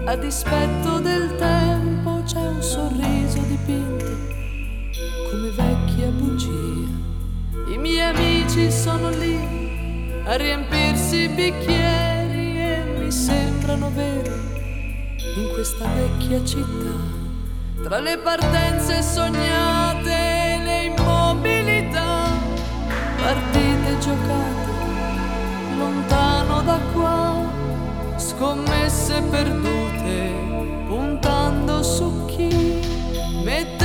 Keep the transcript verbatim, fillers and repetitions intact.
A dispetto del tempo c'è un sorriso dipinto come vecchia bugia. I miei amici sono lì a riempirsi i bicchieri e mi sembrano veri in questa vecchia città. Tra le partenze sognate e le immobilità, partite giocate lontano da qua, scommesse perdute puntando su chi mette